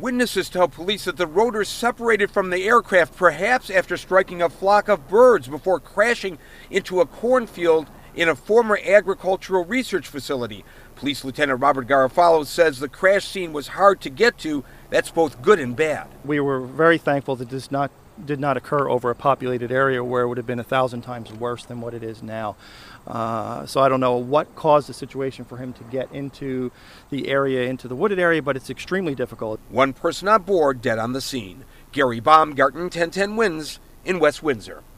Witnesses tell police that the rotor separated from the aircraft, perhaps after striking a flock of birds before crashing into a cornfield in a former agricultural research facility. Police Lieutenant Robert Garofalo says the crash scene was hard to get to. That's both good and bad. We were very thankful that this did not occur over a populated area where it would have been 1,000 times worse than what it is now. So I don't know what caused the situation for him to get into the area, into the wooded area, but it's extremely difficult. One person on board dead on the scene. Gary Baumgarten, 1010 Wins in West Windsor.